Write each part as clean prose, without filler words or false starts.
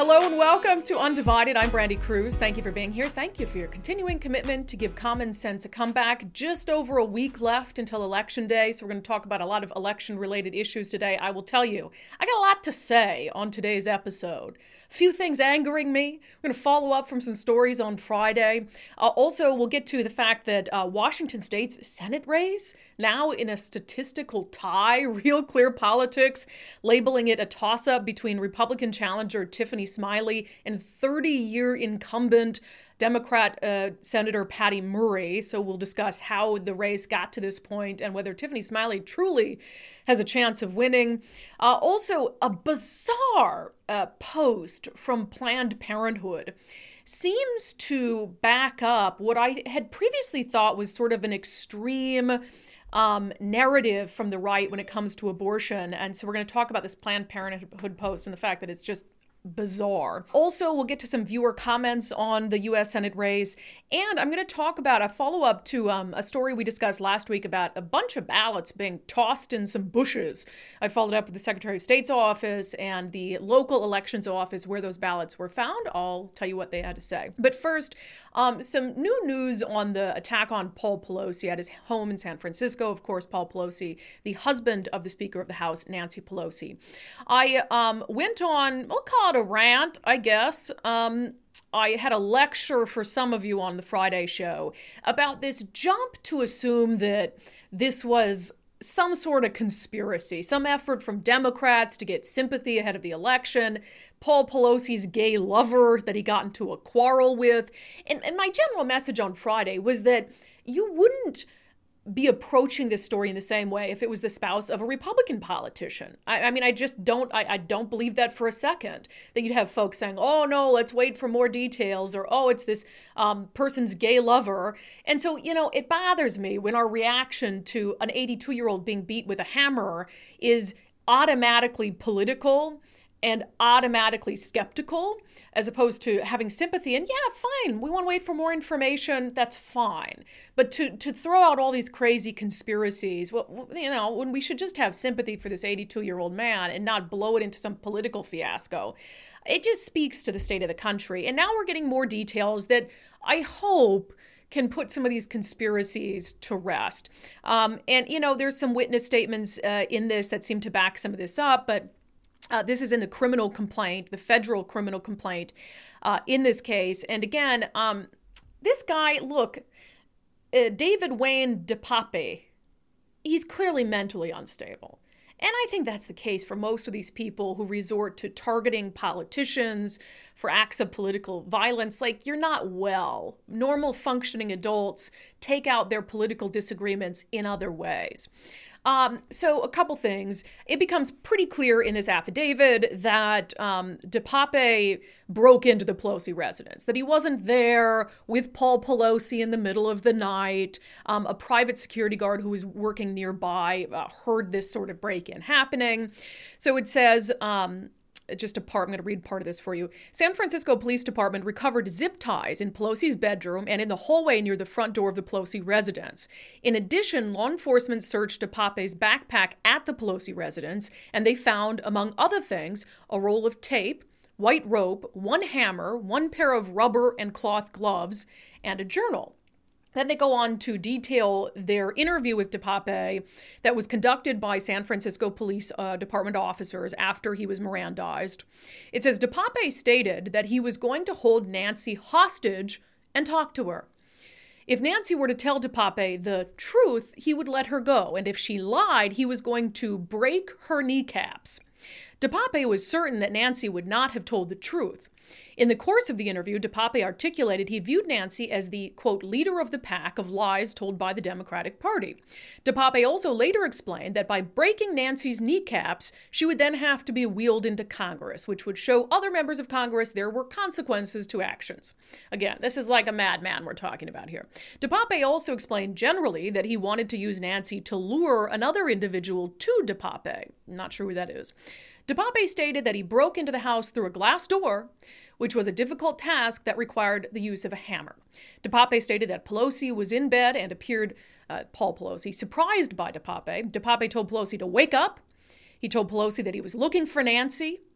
Hello and welcome to Undivided. I'm Brandy Cruz. Thank you for being here. Thank you for your continuing commitment to give common sense a comeback. Just over a week left until Election Day, so we're going to talk about a lot of election-related issues today. I will tell you, I got a lot to say on today's episode. A few things angering me. We're going to follow up from some stories on Friday. Also, we'll get to the fact that Washington State's Senate race, now in a statistical tie, Real Clear Politics, labeling it a toss-up between Republican challenger Tiffany Smiley and 30-year incumbent Democrat Senator Patty Murray. So we'll discuss how the race got to this point and whether Tiffany Smiley truly has a chance of winning. Also, a bizarre post from Planned Parenthood seems to back up what I had previously thought was sort of an extreme narrative from the right when it comes to abortion. And so we're going to talk about this Planned Parenthood post and the fact that it's just bizarre. Also, we'll get to some viewer comments on the U.S. Senate race, and I'm going to talk about a follow-up to a story we discussed last week about a bunch of ballots being tossed in some bushes. I followed up with the Secretary of State's office and the local elections office where those ballots were found. I'll tell you what they had to say. But first, some new news on the attack on Paul Pelosi at his home in San Francisco. Of course, Paul Pelosi, the husband of the Speaker of the House, Nancy Pelosi. I went on, we'll call it a rant, I guess. I had a lecture for some of you on the Friday show about this jump to assume that this was some sort of conspiracy, some effort from Democrats to get sympathy ahead of the election, Paul Pelosi's gay lover that he got into a quarrel with. And my general message on Friday was that you wouldn't be approaching this story in the same way if it was the spouse of a Republican politician. I mean, I just don't believe that for a second, that you'd have folks saying, oh no, let's wait for more details, or oh, it's this person's gay lover. And so, it bothers me when our reaction to an 82-year-old being beat with a hammer is automatically political and automatically skeptical, as opposed to having sympathy. And yeah, fine, we want to wait for more information, that's fine. But to throw out all these crazy conspiracies, well, when we should just have sympathy for this 82-year-old man and not blow it into some political fiasco, it just speaks to the state of the country. And now we're getting more details that I hope can put some of these conspiracies to rest. And there's some witness statements in this that seem to back some of this up, but this is in the criminal complaint, the federal criminal complaint in this case. And again, this guy, look, David Wayne DePape, he's clearly mentally unstable. And I think that's the case for most of these people who resort to targeting politicians for acts of political violence. Like, you're not well. Normal functioning adults take out their political disagreements in other ways. So a couple things. It becomes pretty clear in this affidavit that DePape broke into the Pelosi residence, that he wasn't there with Paul Pelosi in the middle of the night. A private security guard who was working nearby heard this sort of break-in happening. So it says, I'm going to read part of this for you. San Francisco Police Department recovered zip ties in Pelosi's bedroom and in the hallway near the front door of the Pelosi residence. In addition, law enforcement searched DePape's backpack at the Pelosi residence, and they found, among other things, a roll of tape, white rope, one hammer, one pair of rubber and cloth gloves, and a journal. Then they go on to detail their interview with DePape that was conducted by San Francisco Police Department officers after he was Mirandized. It says DePape stated that he was going to hold Nancy hostage and talk to her. If Nancy were to tell DePape the truth, he would let her go, and if she lied, he was going to break her kneecaps. DePape was certain that Nancy would not have told the truth. In the course of the interview, DePape articulated he viewed Nancy as the, quote, leader of the pack of lies told by the Democratic Party. DePape also later explained that by breaking Nancy's kneecaps, she would then have to be wheeled into Congress, which would show other members of Congress there were consequences to actions. Again, this is like a madman we're talking about here. DePape also explained generally that he wanted to use Nancy to lure another individual to DePape. Not sure who that is. DePape stated that he broke into the house through a glass door, which was a difficult task that required the use of a hammer. DePape stated that Pelosi was in bed and appeared, Paul Pelosi, surprised by DePape. DePape told Pelosi to wake up. He told Pelosi that he was looking for Nancy.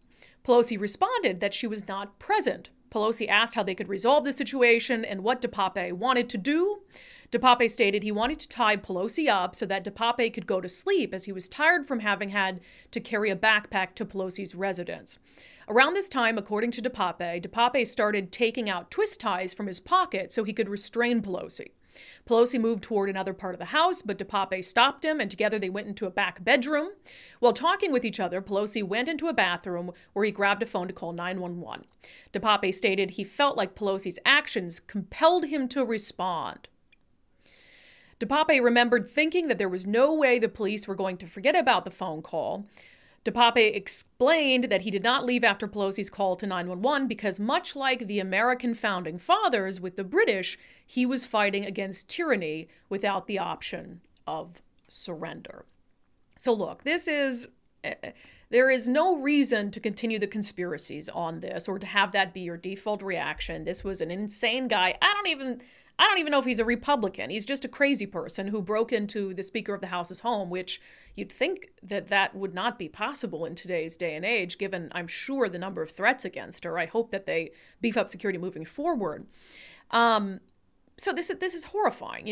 Pelosi responded that she was not present. Pelosi asked how they could resolve the situation and what DePape wanted to do. DePape stated he wanted to tie Pelosi up so that DePape could go to sleep as he was tired from having had to carry a backpack to Pelosi's residence. Around this time, according to DePape started taking out twist ties from his pocket so he could restrain Pelosi. Pelosi moved toward another part of the house, but DePape stopped him, and together they went into a back bedroom. While talking with each other, Pelosi went into a bathroom where he grabbed a phone to call 911. DePape stated he felt like Pelosi's actions compelled him to respond. DePape remembered thinking that there was no way the police were going to forget about the phone call. DePape explained that he did not leave after Pelosi's call to 911 because, much like the American founding fathers with the British, he was fighting against tyranny without the option of surrender. So look, there is no reason to continue the conspiracies on this or to have that be your default reaction. This was an insane guy. I don't even know if he's a Republican. He's just a crazy person who broke into the Speaker of the House's home, which you'd think that would not be possible in today's day and age, given, I'm sure, the number of threats against her. I hope that they beef up security moving forward. So this is horrifying.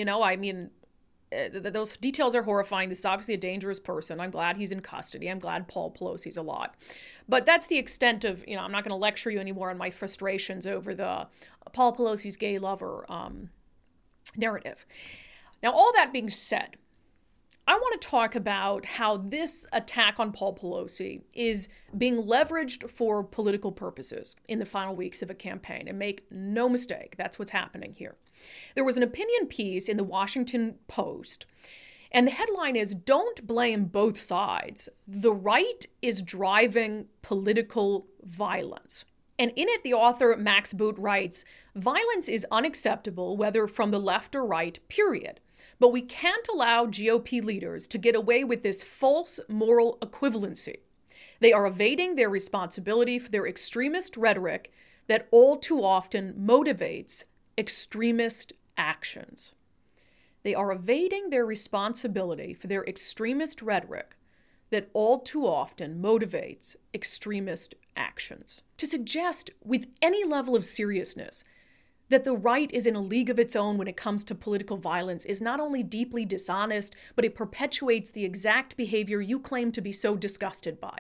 Those details are horrifying. This is obviously a dangerous person. I'm glad he's in custody. I'm glad Paul Pelosi's alive. But that's the extent of, I'm not going to lecture you anymore on my frustrations over the Paul Pelosi's gay lover narrative. Now, all that being said, I want to talk about how this attack on Paul Pelosi is being leveraged for political purposes in the final weeks of a campaign. And make no mistake, that's what's happening here. There was an opinion piece in the Washington Post, and the headline is, "Don't blame both sides. The right is driving political violence." And in it, the author Max Boot writes, "Violence is unacceptable, whether from the left or right, period. But we can't allow GOP leaders to get away with this false moral equivalency. They are evading their responsibility for their extremist rhetoric that all too often motivates extremist actions." They are evading their responsibility for their extremist rhetoric that all too often motivates extremist actions. To suggest with any level of seriousness that the right is in a league of its own when it comes to political violence is not only deeply dishonest, but it perpetuates the exact behavior you claim to be so disgusted by.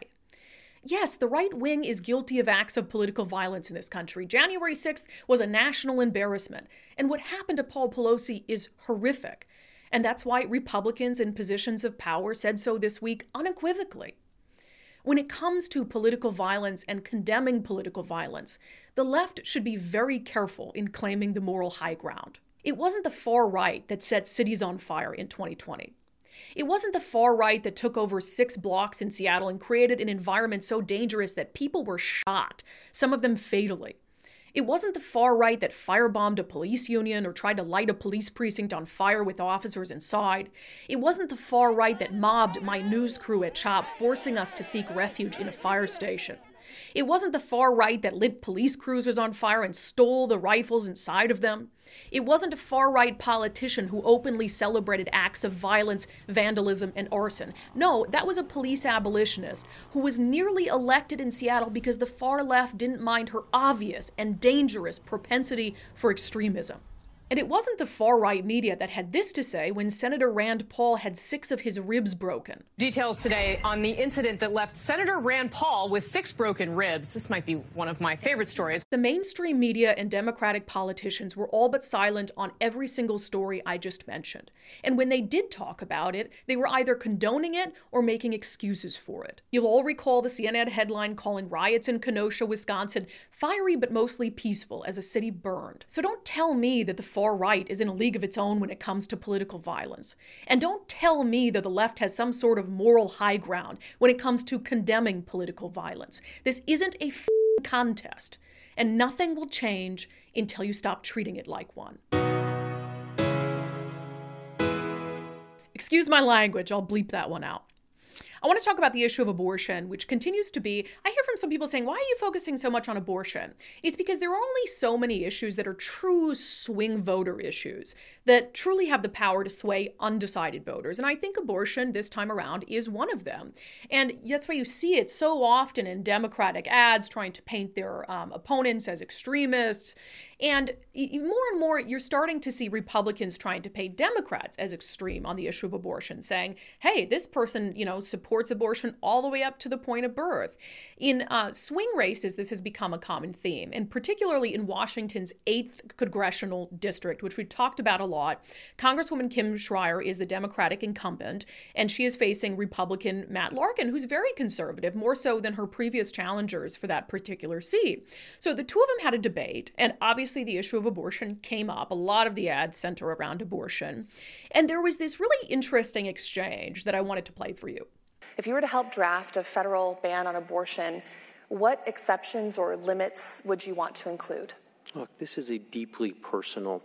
Yes, the right wing is guilty of acts of political violence in this country. January 6th was a national embarrassment, and what happened to Paul Pelosi is horrific. And that's why Republicans in positions of power said so this week unequivocally. When it comes to political violence and condemning political violence, the left should be very careful in claiming the moral high ground. It wasn't the far right that set cities on fire in 2020. It wasn't the far right that took over 6 blocks in Seattle and created an environment so dangerous that people were shot, some of them fatally. It wasn't the far right that firebombed a police union or tried to light a police precinct on fire with officers inside. It wasn't the far right that mobbed my news crew at CHOP, forcing us to seek refuge in a fire station. It wasn't the far right that lit police cruisers on fire and stole the rifles inside of them. It wasn't a far-right politician who openly celebrated acts of violence, vandalism, and arson. No, that was a police abolitionist who was nearly elected in Seattle because the far left didn't mind her obvious and dangerous propensity for extremism. And it wasn't the far-right media that had this to say when Senator Rand Paul had 6 of his ribs broken. Details today on the incident that left Senator Rand Paul with 6 broken ribs. This might be one of my favorite stories. The mainstream media and Democratic politicians were all but silent on every single story I just mentioned. And when they did talk about it, they were either condoning it or making excuses for it. You'll all recall the CNN headline calling riots in Kenosha, Wisconsin, fiery but mostly peaceful as a city burned. So don't tell me that the far right is in a league of its own when it comes to political violence. And don't tell me that the left has some sort of moral high ground when it comes to condemning political violence. This isn't a contest, and nothing will change until you stop treating it like one. Excuse my language, I'll bleep that one out. I want to talk about the issue of abortion, which continues to be, I hear from some people saying, why are you focusing so much on abortion? It's because there are only so many issues that are true swing voter issues that truly have the power to sway undecided voters. And I think abortion this time around is one of them. And that's why you see it so often in Democratic ads trying to paint their opponents as extremists. And more and more, you're starting to see Republicans trying to paint Democrats as extreme on the issue of abortion, saying, hey, this person, supports abortion all the way up to the point of birth. In swing races, this has become a common theme, and particularly in Washington's 8th congressional district, which we've talked about a lot. Congresswoman Kim Schreier is the Democratic incumbent, and she is facing Republican Matt Larkin, who's very conservative, more so than her previous challengers for that particular seat. So the two of them had a debate, and obviously the issue of abortion came up. A lot of the ads center around abortion. And there was this really interesting exchange that I wanted to play for you. If you were to help draft a federal ban on abortion, what exceptions or limits would you want to include? Look, this is a deeply personal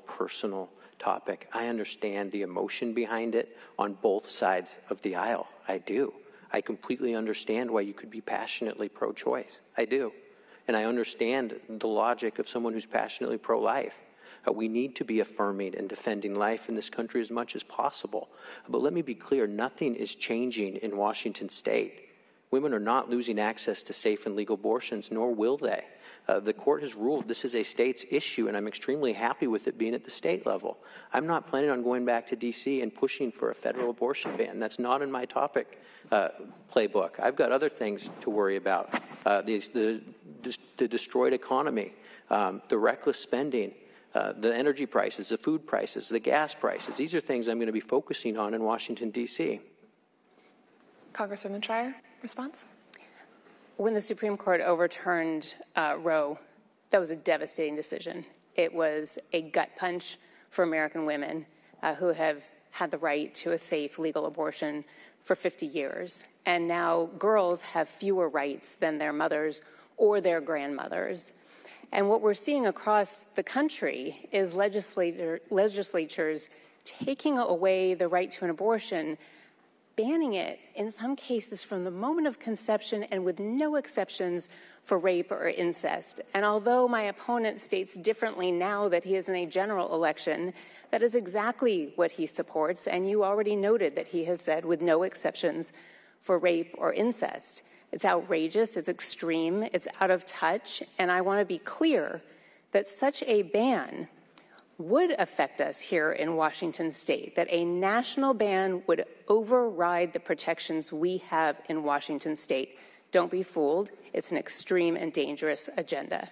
topic. I understand the emotion behind it on both sides of the aisle. I do. I completely understand why you could be passionately pro-choice. I do. And I understand the logic of someone who's passionately pro-life. We need to be affirming and defending life in this country as much as possible. But let me be clear, nothing is changing in Washington state. Women are not losing access to safe and legal abortions, nor will they. The court has ruled this is a state's issue, and I'm extremely happy with it being at the state level. I'm not planning on going back to D.C. and pushing for a federal abortion ban. That's not in my topic playbook. I've got other things to worry about. The destroyed economy, the reckless spending, the energy prices, the food prices, the gas prices. These are things I'm going to be focusing on in Washington, D.C. Congresswoman Schreier, response? When the Supreme Court overturned Roe, that was a devastating decision. It was a gut punch for American women who have had the right to a safe, legal abortion for 50 years. And now girls have fewer rights than their mothers or their grandmothers. And what we're seeing across the country is legislatures taking away the right to an abortion, banning it in some cases from the moment of conception and with no exceptions for rape or incest. And although my opponent states differently now that he is in a general election, that is exactly what he supports. And you already noted that he has said with no exceptions for rape or incest. It's outrageous, it's extreme, it's out of touch, and I want to be clear that such a ban would affect us here in Washington state, that a national ban would override the protections we have in Washington state. Don't be fooled, it's an extreme and dangerous agenda.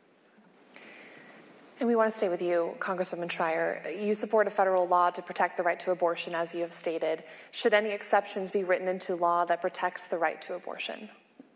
And we want to stay with you, Congresswoman Schreier. You support a federal law to protect the right to abortion, as you have stated. Should any exceptions be written into law that protects the right to abortion?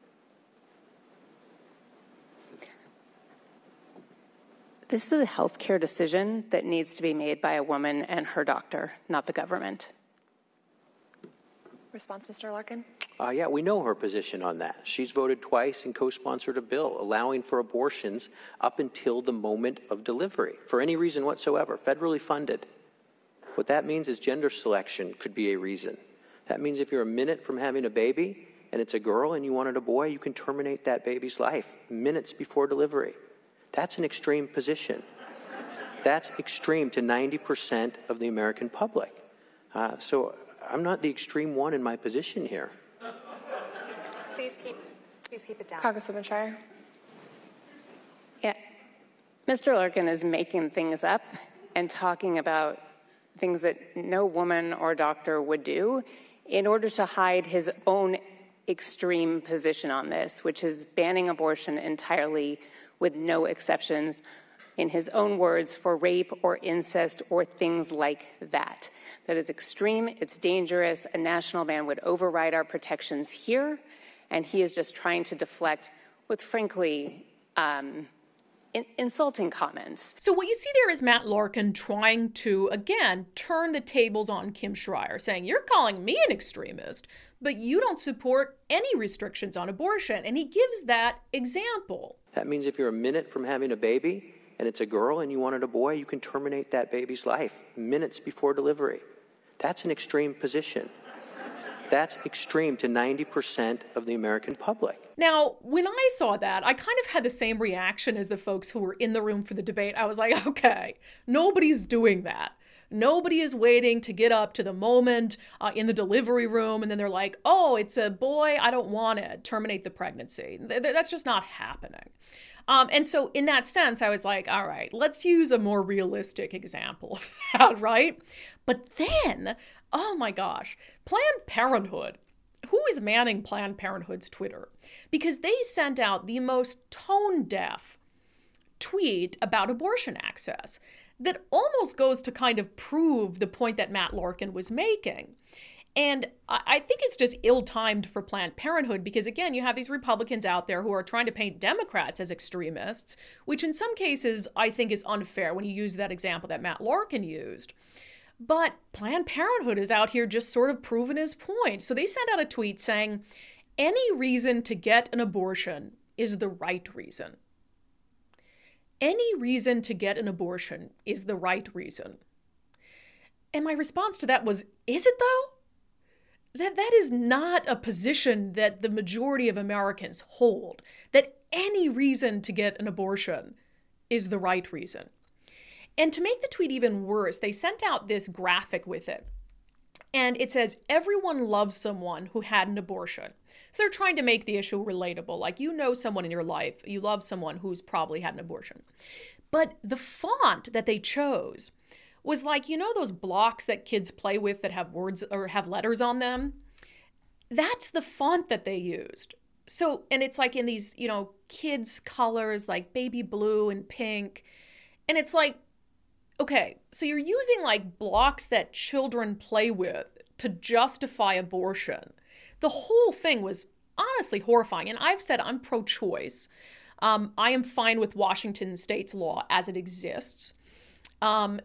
This is a healthcare decision that needs to be made by a woman and her doctor, not the government. Response, Mr. Larkin? Yeah, we know her position on that. She's voted twice and co-sponsored a bill allowing for abortions up until the moment of delivery, for any reason whatsoever, federally funded. What that means is gender selection could be a reason. That means if you're a minute from having a baby and it's a girl and you wanted a boy, you can terminate that baby's life minutes before delivery. That's an extreme position. That's extreme to 90% of the American public. So I'm not the extreme one in my position here. Please keep it down. Congresswoman Schreier? Yeah. Mr. Larkin is making things up and talking about things that no woman or doctor would do in order to hide his own extreme position on this, which is banning abortion entirely with no exceptions, in his own words, for rape or incest or things like that. That is extreme, it's dangerous, a national ban would override our protections here, and he is just trying to deflect with, frankly, insulting comments. So what you see there is Matt Larkin trying to, again, turn the tables on Kim Schreier, saying, you're calling me an extremist, but you don't support any restrictions on abortion. And he gives that example. That means if you're a minute from having a baby and it's a girl and you wanted a boy, you can terminate that baby's life minutes before delivery. That's an extreme position. That's extreme to 90% of the American public. Now, when I saw that, I kind of had the same reaction as the folks who were in the room for the debate. I was like, okay, nobody's doing that. Nobody is waiting to get up to the moment in the delivery room, and then they're like, oh, it's a boy, I don't want to terminate the pregnancy. That's just not happening. And so in that sense, I was like, all right, let's use a more realistic example of that, right? But then, oh my gosh, Planned Parenthood. Who is manning Planned Parenthood's Twitter? Because they sent out the most tone-deaf tweet about abortion access that almost goes to kind of prove the point that Matt Larkin was making. And I think it's just ill-timed for Planned Parenthood because, again, you have these Republicans out there who are trying to paint Democrats as extremists, which in some cases I think is unfair when you use that example that Matt Larkin used. But Planned Parenthood is out here just sort of proving his point. So they sent out a tweet saying, any reason to get an abortion is the right reason. Any reason to get an abortion is the right reason. And my response to that was, is it though? That is not a position that the majority of Americans hold, that any reason to get an abortion is the right reason. And to make the tweet even worse, they sent out this graphic with it. And it says, everyone loves someone who had an abortion. So they're trying to make the issue relatable. Like, you know someone in your life, you love someone who's probably had an abortion. But the font that they chose was like, you know those blocks that kids play with that have words or have letters on them? That's the font that they used. So, and it's like in these, you know, kids' colors like baby blue and pink. And it's like, okay, so you're using like blocks that children play with to justify abortion. The whole thing was honestly horrifying. And I've said I'm pro-choice. I am fine with Washington state's law as it exists. And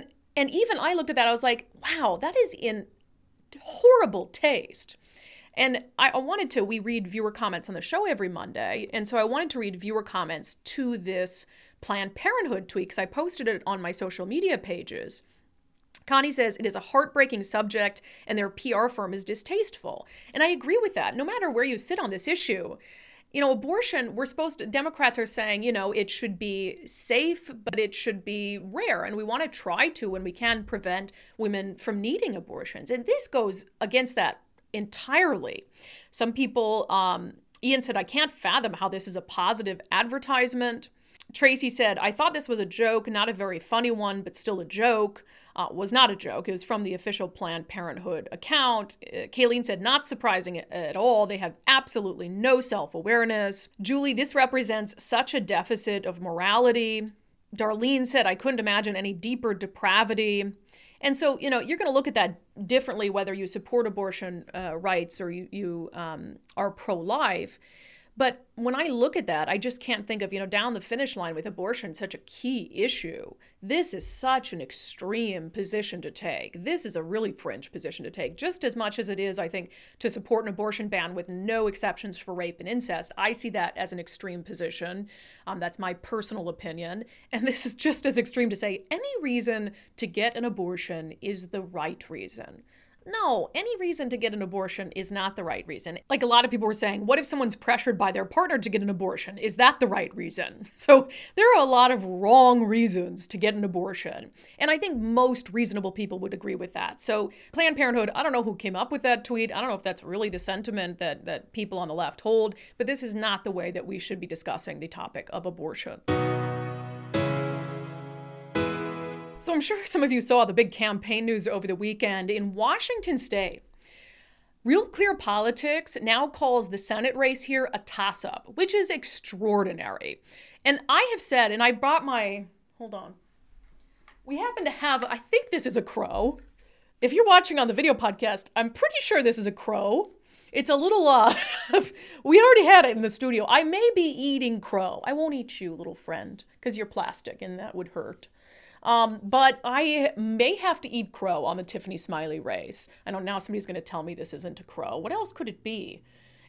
even I looked at that, I was like, wow, that is in horrible taste. And we read viewer comments on the show every Monday. And so I wanted to read viewer comments to this Planned Parenthood tweet because I posted it on my social media pages. Connie says, it is a heartbreaking subject and their PR firm is distasteful. And I agree with that. No matter where you sit on this issue, you know, abortion, Democrats are saying, you know, it should be safe, but it should be rare. And we want to try to, when we can, prevent women from needing abortions. And this goes against that entirely. Some people, Ian said, I can't fathom how this is a positive advertisement. Tracy said, I thought this was a joke, not a very funny one, but still a joke. Was not a joke. It was from the official Planned Parenthood account. Kayleen said, not surprising at all. They have absolutely no self-awareness. Julie, this represents such a deficit of morality. Darlene said, I couldn't imagine any deeper depravity. And so, you know, you're going to look at that differently whether you support abortion rights or you are pro-life. But when I look at that, I just can't think of, you know, down the finish line with abortion, such a key issue. This is such an extreme position to take. This is a really fringe position to take, just as much as it is, I think, to support an abortion ban with no exceptions for rape and incest. I see that as an extreme position. That's my personal opinion. And this is just as extreme to say any reason to get an abortion is the right reason. No, any reason to get an abortion is not the right reason. Like a lot of people were saying, what if someone's pressured by their partner to get an abortion? Is that the right reason? So there are a lot of wrong reasons to get an abortion. And I think most reasonable people would agree with that. So Planned Parenthood, I don't know who came up with that tweet. I don't know if that's really the sentiment that people on the left hold, but this is not the way that we should be discussing the topic of abortion. So I'm sure some of you saw the big campaign news over the weekend. In Washington state, Real Clear Politics now calls the Senate race here a toss-up, which is extraordinary. And I have said, and I brought hold on. We happen to have, I think this is a crow. If you're watching on the video podcast, I'm pretty sure this is a crow. It's a little, we already had it in the studio. I may be eating crow. I won't eat you, little friend, because you're plastic and that would hurt. But I may have to eat crow on the Tiffany Smiley race. I know now somebody's going to tell me this isn't a crow. What else could it be?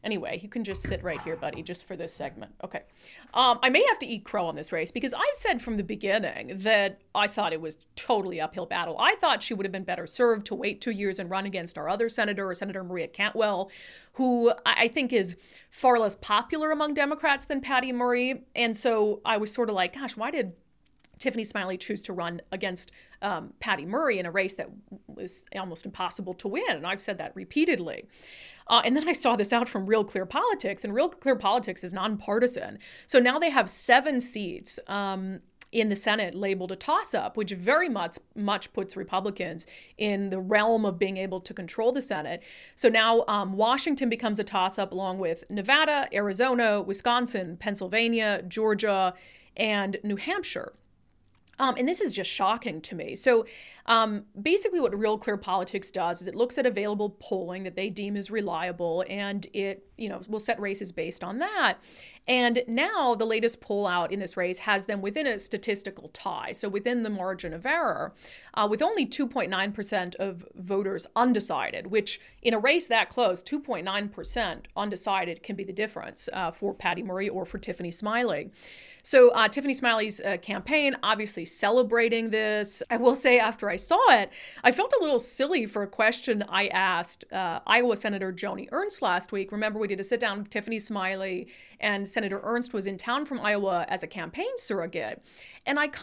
Anyway, you can just sit right here, buddy, just for this segment. Okay. I may have to eat crow on this race because I've said from the beginning that I thought it was totally uphill battle. I thought she would have been better served to wait 2 years and run against our other senator, Senator Maria Cantwell, who I think is far less popular among Democrats than Patty Murray. And so I was sort of like, gosh, why did Tiffany Smiley choose to run against Patty Murray in a race that was almost impossible to win? And I've said that repeatedly. And then I saw this out from Real Clear Politics, and Real Clear Politics is nonpartisan. So now they have 7 seats in the Senate labeled a toss-up, which very much puts Republicans in the realm of being able to control the Senate. So now Washington becomes a toss-up along with Nevada, Arizona, Wisconsin, Pennsylvania, Georgia, and New Hampshire. And this is just shocking to me. So basically what Real Clear Politics does is it looks at available polling that they deem is reliable, and it, will set races based on that. And now the latest poll out in this race has them within a statistical tie, so within the margin of error, with only 2.9% of voters undecided, which in a race that close, 2.9% undecided can be the difference for Patty Murray or for Tiffany Smiley. So Tiffany Smiley's campaign obviously celebrating this. I will say after I saw it, I felt a little silly for a question I asked Iowa Senator Joni Ernst last week. Remember, we did a sit down with Tiffany Smiley, and Senator Ernst was in town from Iowa as a campaign surrogate. And I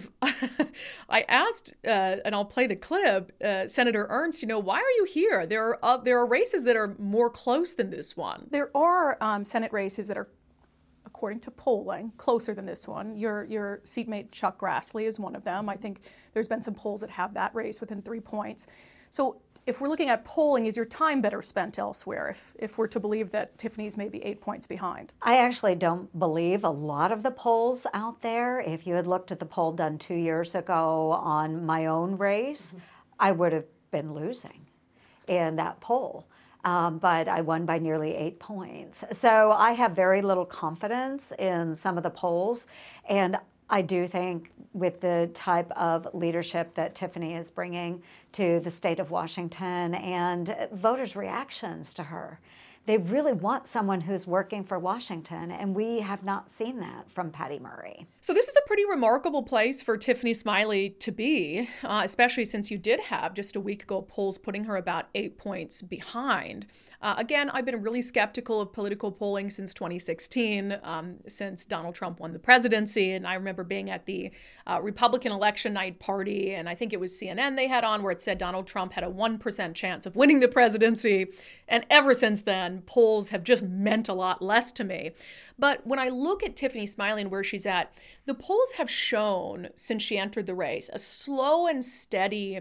I asked, and I'll play the clip, Senator Ernst, why are you here? There are races that are more close than this one. There are Senate races that are, according to polling, closer than this one. Your seatmate Chuck Grassley is one of them. I think there's been some polls that have that race within 3 points. So if we're looking at polling, is your time better spent elsewhere if we're to believe that Tiffany's maybe 8 points behind? I actually don't believe a lot of the polls out there. If you had looked at the poll done 2 years ago on my own race, I would have been losing in that poll. But I won by nearly 8 points. So I have very little confidence in some of the polls. And I do think with the type of leadership that Tiffany is bringing to the state of Washington and voters' reactions to her, they really want someone who's working for Washington, and we have not seen that from Patty Murray. So this is a pretty remarkable place for Tiffany Smiley to be, especially since you did have just a week ago polls putting her about 8 points behind. Again, I've been really skeptical of political polling since 2016, since Donald Trump won the presidency. And I remember being at the Republican election night party, and I think it was CNN they had on, where it said Donald Trump had a 1% chance of winning the presidency. And ever since then, polls have just meant a lot less to me. But when I look at Tiffany Smiley and where she's at, the polls have shown since she entered the race a slow and steady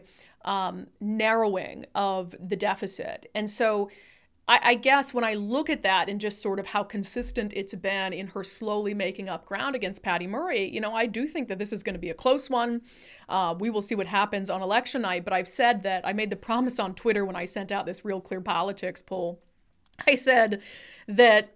narrowing of the deficit. And so I guess when I look at that and just sort of how consistent it's been in her slowly making up ground against Patty Murray, I do think that this is going to be a close one. We will see what happens on election night. But I've said that I made the promise on Twitter when I sent out this Real Clear Politics poll. I said that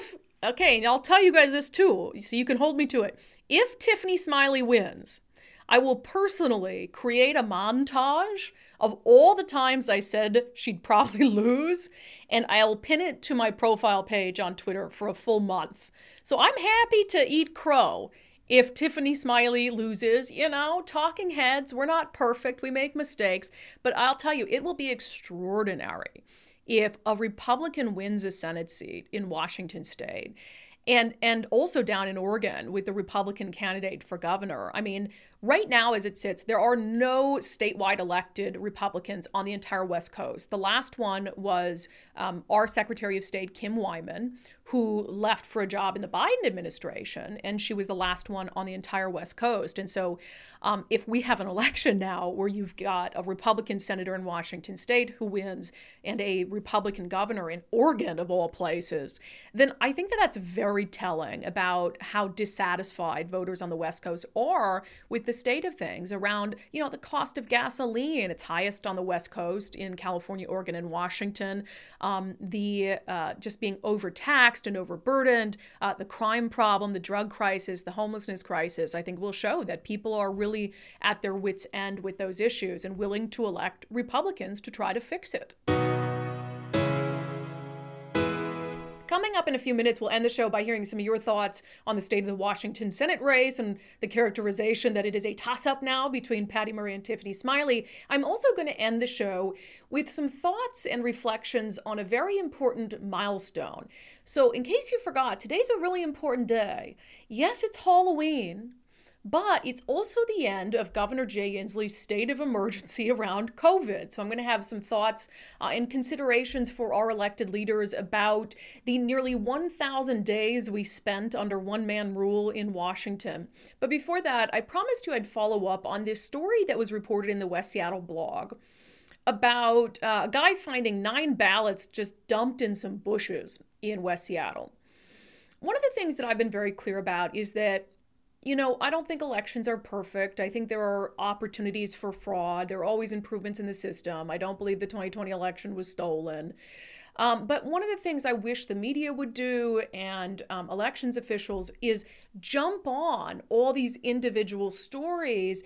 and I'll tell you guys this too, so you can hold me to it. If Tiffany Smiley wins, I will personally create a montage of all the times I said she'd probably lose, and I'll pin it to my profile page on Twitter for a full month. So I'm happy to eat crow if Tiffany Smiley loses. Talking heads, we're not perfect, we make mistakes, but I'll tell you, it will be extraordinary if a Republican wins a Senate seat in Washington state. And also down in Oregon with the Republican candidate for governor. I mean, right now as it sits, there are no statewide elected Republicans on the entire West Coast. The last one was our Secretary of State, Kim Wyman, who left for a job in the Biden administration, and she was the last one on the entire West Coast. And so if we have an election now where you've got a Republican senator in Washington state who wins and a Republican governor in Oregon, of all places, then I think that that's very telling about how dissatisfied voters on the West Coast are with the state of things around, the cost of gasoline. It's highest on the West Coast in California, Oregon, and Washington. The just being overtaxed and overburdened, the crime problem, the drug crisis, the homelessness crisis, I think will show that people are really at their wits' end with those issues and willing to elect Republicans to try to fix it. coming up in a few minutes, we'll end the show by hearing some of your thoughts on the state of the Washington Senate race and the characterization that it is a toss-up now between Patty Murray and Tiffany Smiley. I'm also going to end the show with some thoughts and reflections on a very important milestone. So in case you forgot, today's a really important day. Yes, it's Halloween, but it's also the end of Governor Jay Inslee's state of emergency around COVID. So I'm going to have some thoughts and considerations for our elected leaders about the nearly 1,000 days we spent under one-man rule in Washington. But before that, I promised you I'd follow up on this story that was reported in the West Seattle blog about a guy finding 9 ballots just dumped in some bushes in West Seattle. One of the things that I've been very clear about is that I don't think elections are perfect. I think there are opportunities for fraud. There are always improvements in the system. I don't believe the 2020 election was stolen. But one of the things I wish the media would do and elections officials is jump on all these individual stories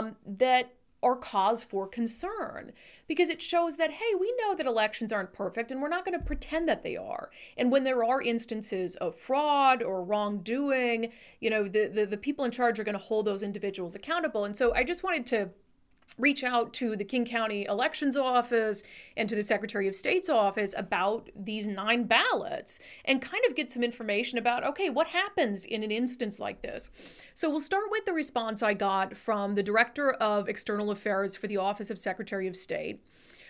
that are cause for concern, because it shows that, hey, we know that elections aren't perfect and we're not going to pretend that they are. And when there are instances of fraud or wrongdoing, the people in charge are going to hold those individuals accountable. And so I just wanted to reach out to the King County Elections Office and to the Secretary of State's office about these 9 ballots and kind of get some information about, okay, what happens in an instance like this? So we'll start with the response I got from the Director of External Affairs for the Office of Secretary of State.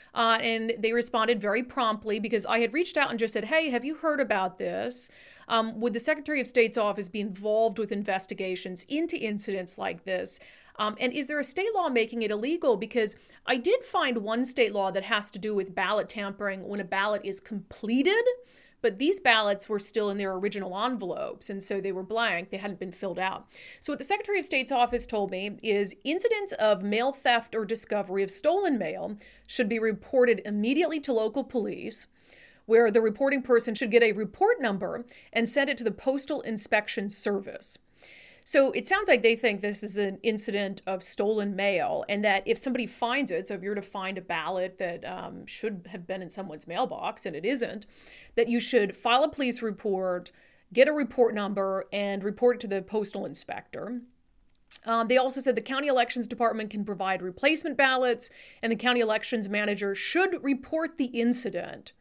And they responded very promptly because I had reached out and just said, hey, have you heard about this? Would the Secretary of State's office be involved with investigations into incidents like this? And is there a state law making it illegal? Because I did find one state law that has to do with ballot tampering when a ballot is completed, but these ballots were still in their original envelopes, and so they were blank. They hadn't been filled out. So what the Secretary of State's office told me is incidents of mail theft or discovery of stolen mail should be reported immediately to local police, where the reporting person should get a report number and send it to the Postal Inspection Service. So it sounds like they think this is an incident of stolen mail, and that if somebody finds it, so if you're to find a ballot that should have been in someone's mailbox and it isn't, that you should file a police report, get a report number, and report it to the postal inspector. They also said the county elections department can provide replacement ballots, and the county elections manager should report the incident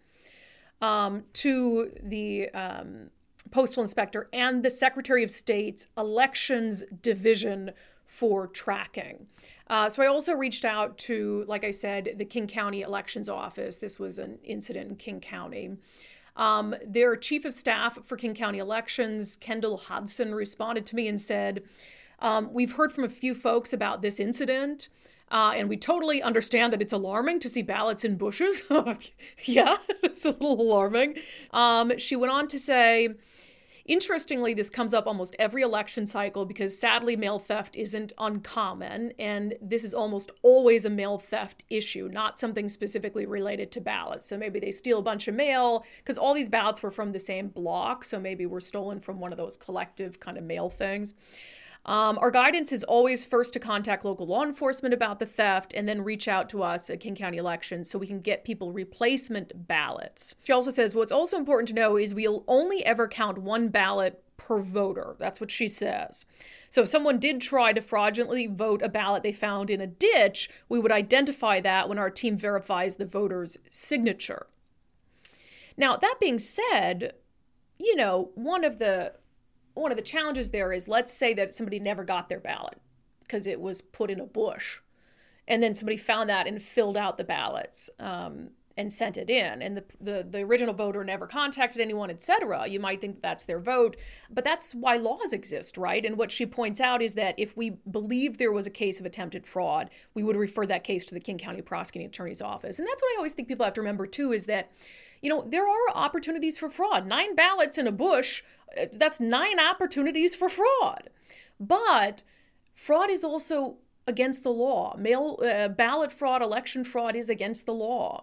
to the postal inspector and the Secretary of State's Elections Division for tracking. So I also reached out to, like I said, the King County Elections Office. This was an incident in King County. Their chief of staff for King County Elections, Kendall Hodson, responded to me and said, we've heard from a few folks about this incident. And we totally understand that it's alarming to see ballots in bushes. Yeah, it's a little alarming. She went on to say, interestingly, this comes up almost every election cycle because sadly mail theft isn't uncommon, and this is almost always a mail theft issue, not something specifically related to ballots. So maybe they steal a bunch of mail because all these ballots were from the same block, so maybe were stolen from one of those collective kind of mail things. Our guidance is always first to contact local law enforcement about the theft and then reach out to us at King County Elections so we can get people replacement ballots. She also says what's also important to know is we'll only ever count 1 ballot per voter. That's what she says. So if someone did try to fraudulently vote a ballot they found in a ditch, we would identify that when our team verifies the voter's signature. Now, that being said, one of the challenges there is, let's say that somebody never got their ballot because it was put in a bush, and then somebody found that and filled out the ballots and sent it in, and the original voter never contacted anyone, etc. You might think that's their vote, but that's why laws exist, right? And what she points out is that if we believed there was a case of attempted fraud, we would refer that case to the King County Prosecuting Attorney's Office. And that's what I always think people have to remember too, is that there are opportunities for fraud. 9 ballots in a bush, that's 9 opportunities for fraud. But fraud is also against the law. Ballot fraud, election fraud is against the law.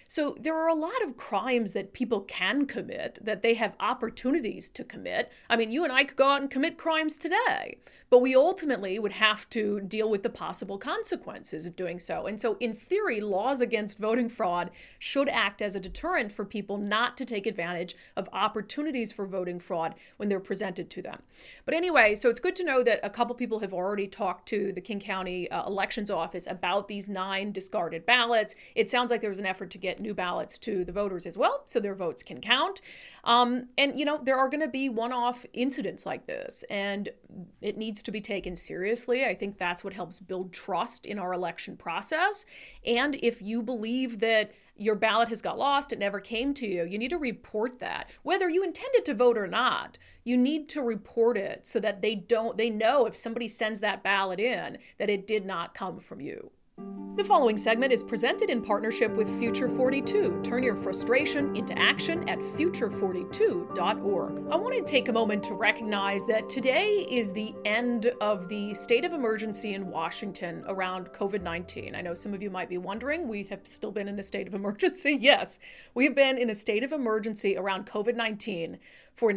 So there are a lot of crimes that people can commit, that they have opportunities to commit. I mean, you and I could go out and commit crimes today, but we ultimately would have to deal with the possible consequences of doing so. And so in theory, laws against voting fraud should act as a deterrent for people not to take advantage of opportunities for voting fraud when they're presented to them. But anyway, so it's good to know that a couple people have already talked to the King County Elections Office about these 9 discarded ballots. It sounds like there was an effort to get new ballots to the voters as well, so their votes can count. And, there are going to be one-off incidents like this, and it needs to be taken seriously. I think that's what helps build trust in our election process. And if you believe that your ballot has got lost, it never came to you, you need to report that. Whether you intended to vote or not, you need to report it so that they know if somebody sends that ballot in, that it did not come from you. The following segment is presented in partnership with Future 42. Turn your frustration into action at future42.org. I want to take a moment to recognize that today is the end of the state of emergency in Washington around COVID-19. I know some of you might be wondering, we have still been in a state of emergency. Yes, we have been in a state of emergency around COVID-19 for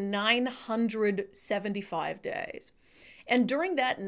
975 days. And during that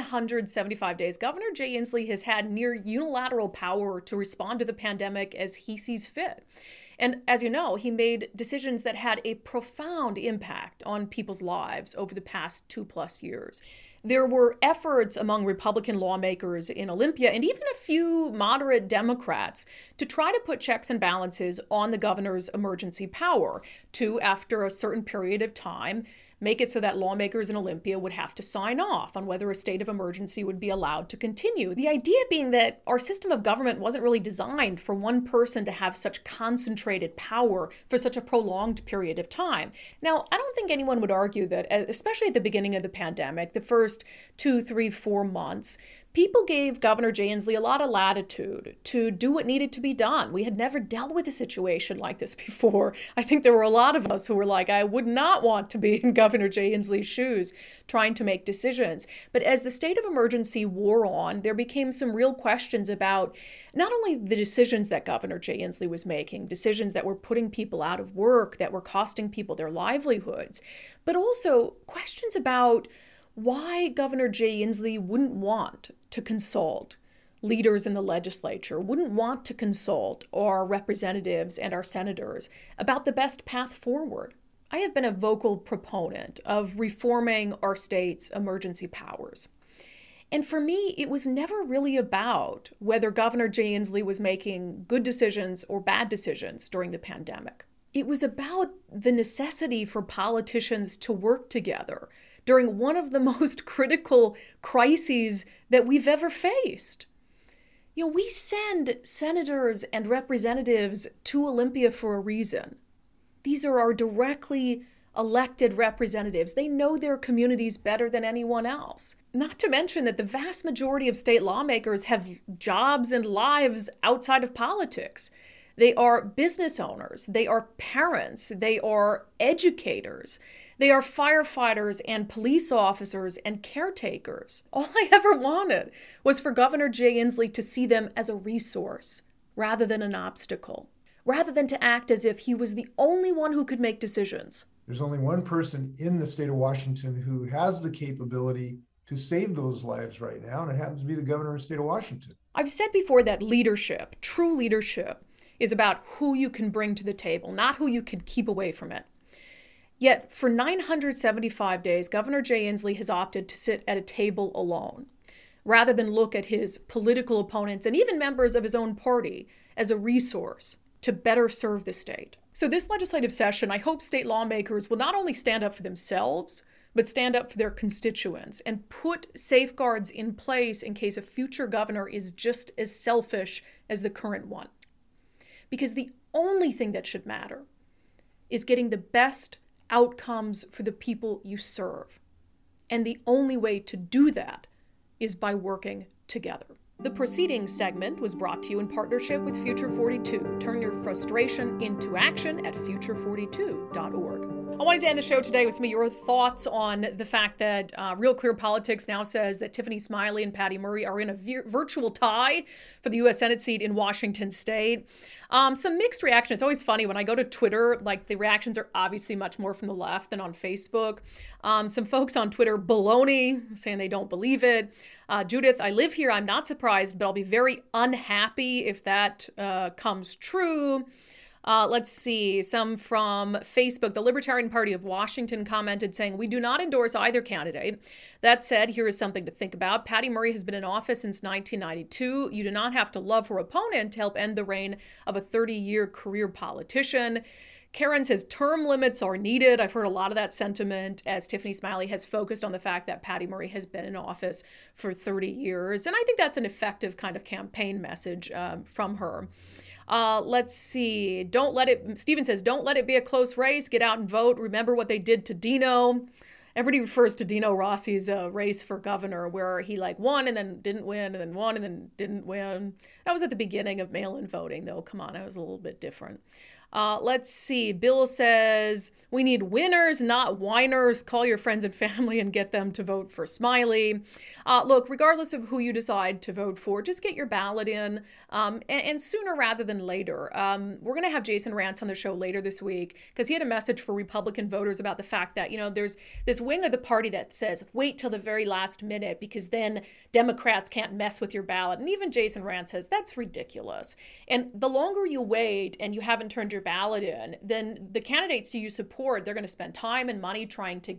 975 days, Governor Jay Inslee has had near unilateral power to respond to the pandemic as he sees fit. And as you know, he made decisions that had a profound impact on people's lives over the past 2+ years. There were efforts among Republican lawmakers in Olympia and even a few moderate Democrats to try to put checks and balances on the governor's emergency power to, after a certain period of time, make it so that lawmakers in Olympia would have to sign off on whether a state of emergency would be allowed to continue. The idea being that our system of government wasn't really designed for one person to have such concentrated power for such a prolonged period of time. Now, I don't think anyone would argue that, especially at the beginning of the pandemic, the first 2, 3, 4 months, people gave Governor Jay Inslee a lot of latitude to do what needed to be done. We had never dealt with a situation like this before. I think there were a lot of us who were like, I would not want to be in Governor Jay Inslee's shoes trying to make decisions. But as the state of emergency wore on, there became some real questions about not only the decisions that Governor Jay Inslee was making, decisions that were putting people out of work, that were costing people their livelihoods, but also questions about why Governor Jay Inslee wouldn't want to consult leaders in the legislature, wouldn't want to consult our representatives and our senators about the best path forward. I have been a vocal proponent of reforming our state's emergency powers. And for me, it was never really about whether Governor Jay Inslee was making good decisions or bad decisions during the pandemic. It was about the necessity for politicians to work together during one of the most critical crises that we've ever faced. We send senators and representatives to Olympia for a reason. These are our directly elected representatives. They know their communities better than anyone else. Not to mention that the vast majority of state lawmakers have jobs and lives outside of politics. They are business owners. They are parents. They are educators. They are firefighters and police officers and caretakers. All I ever wanted was for Governor Jay Inslee to see them as a resource rather than an obstacle, rather than to act as if he was the only one who could make decisions. There's only one person in the state of Washington who has the capability to save those lives right now, and it happens to be the governor of the state of Washington. I've said before that leadership, true leadership, is about who you can bring to the table, not who you can keep away from it. Yet, for 975 days, Governor Jay Inslee has opted to sit at a table alone, rather than look at his political opponents and even members of his own party as a resource to better serve the state. So this legislative session, I hope state lawmakers will not only stand up for themselves, but stand up for their constituents and put safeguards in place in case a future governor is just as selfish as the current one. Because the only thing that should matter is getting the best outcomes for the people you serve. And the only way to do that is by working together. The preceding segment was brought to you in partnership with Future 42. Turn your frustration into action at future42.org. I wanted to end the show today with some of your thoughts on the fact that Real Clear Politics now says that Tiffany Smiley and Patty Murray are in a virtual tie for the U.S. Senate seat in Washington state. Some mixed reaction. It's always funny when I go to Twitter, like the reactions are obviously much more from the left than on Facebook. Some folks on Twitter, baloney, saying they don't believe it. Judith, I live here. I'm not surprised, but I'll be very unhappy if that comes true. Let's see, some from Facebook. The Libertarian Party of Washington commented saying, we do not endorse either candidate. That said, here is something to think about. Patty Murray has been in office since 1992. You do not have to love her opponent to help end the reign of a 30-year career politician. Karen says term limits are needed. I've heard a lot of that sentiment as Tiffany Smiley has focused on the fact that Patty Murray has been in office for 30 years. And I think that's an effective kind of campaign message from her. Let's see. Stephen says, don't let it be a close race. Get out and vote. Remember what they did to Dino. Everybody refers to Dino Rossi's race for governor, where he won and then didn't win and then won and then didn't win. That was at the beginning of mail-in voting, though. Come on, it was a little bit different. Let's see. Bill says, we need winners, not whiners. Call your friends and family and get them to vote for Smiley. Look, regardless of who you decide to vote for, just get your ballot in, and sooner rather than later. We're going to have Jason Rantz on the show later this week because he had a message for Republican voters about the fact that, there's this wing of the party that says, wait till the very last minute because then Democrats can't mess with your ballot. And even Jason Rantz says, that's ridiculous. And the longer you wait and you haven't turned your ballot in, then the candidates you support, they're going to spend time and money trying to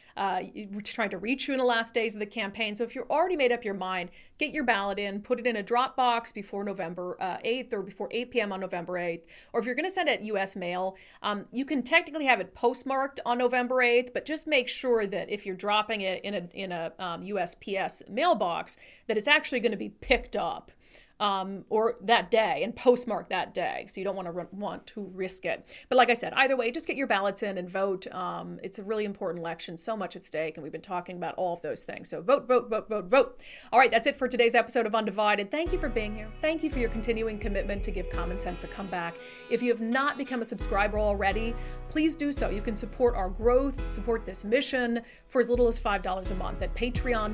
reach you in the last days of the campaign. So if you're already made up your mind, get your ballot in, put it in a drop box before November 8th or before 8 p.m. on November 8th. Or if you're going to send it U.S. mail, you can technically have it postmarked on November 8th, but just make sure that if you're dropping it in a USPS mailbox, that it's actually going to be picked up. Or that day and postmark that day. So you don't want to risk it. But like I said, either way, just get your ballots in and vote. It's a really important election, so much at stake. And we've been talking about all of those things. So vote, vote, vote, vote, vote. All right, that's it for today's episode of Undivided. Thank you for being here. Thank you for your continuing commitment to give common sense a comeback. If you have not become a subscriber already, please do so. You can support our growth, support this mission for as little as $5 a month at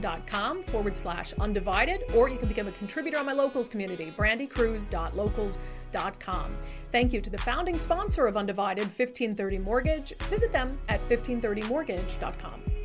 patreon.com/undivided, or you can become a contributor on my locals community, brandycruz.locals.com. Thank you to the founding sponsor of Undivided, 1530 Mortgage. Visit them at 1530mortgage.com.